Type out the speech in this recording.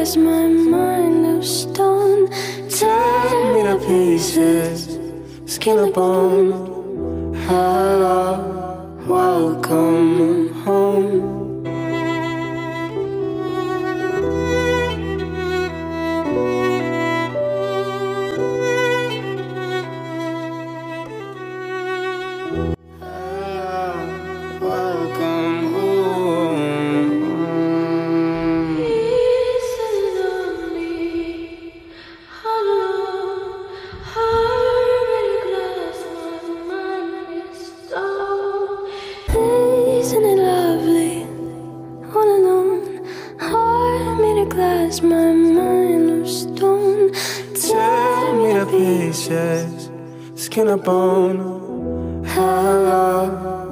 glass, my mind of stone. Tear me to pieces, skin and bone. Hello, welcome home. Isn't it lovely? All alone, heart made of glass, my mind of stone. Tear me to pieces, skin and bone. Hello.